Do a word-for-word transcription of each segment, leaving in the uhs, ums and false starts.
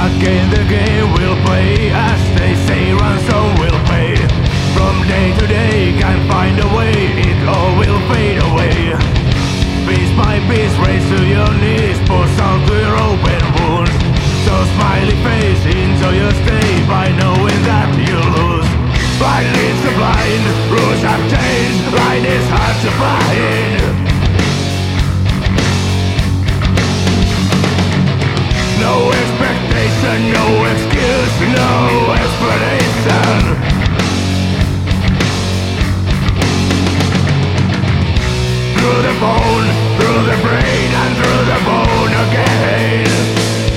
Again the game will play, as they say, ransom will pay. From day to day, can't find a way, it all will fade away. Piece by piece, raise to your knees, pour salt to your open wounds. So smiley face, enjoy your stay by knowing that you lose. Blind leads the blind, rules have changed, line is hard to find. No expectation, no excuse, no explanation. Through the bone, through the brain, and through the bone again.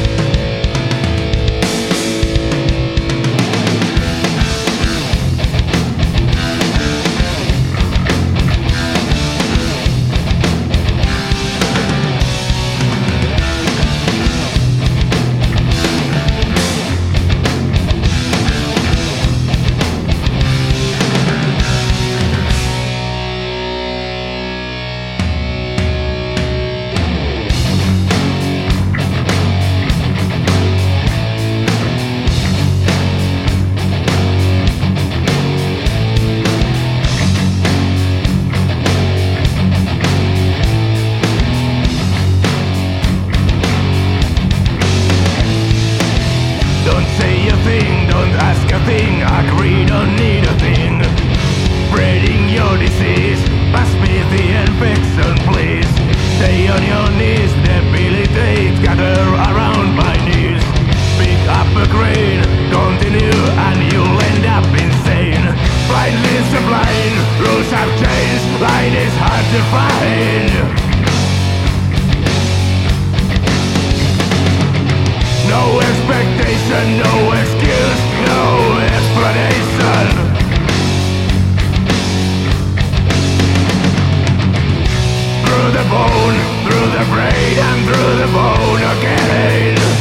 Don't say a thing, don't ask a thing, agree, don't need a thing. Spreading your disease, pass me the infection please. Stay on your knees, debilitate, gather around my knees. Pick up a grain, continue and you'll end up insane. Blind leads the blind, rules have changed, line is hard to find. No expectation, no excuse, no explanation. Through the bone, through the brain, and through the bone again.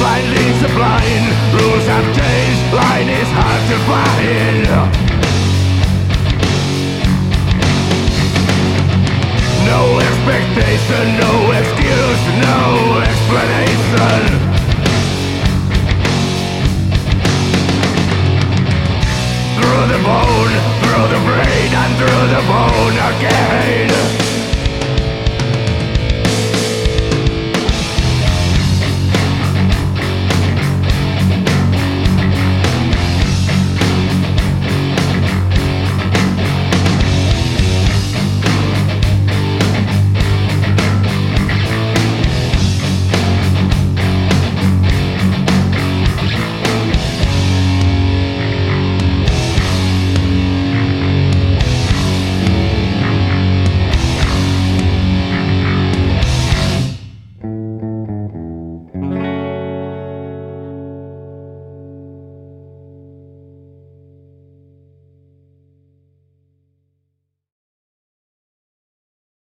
blind, rules have changed, line is hard to find. Temptation, no excuse, no explanation. Through the bone, through the brain, and through the bone again.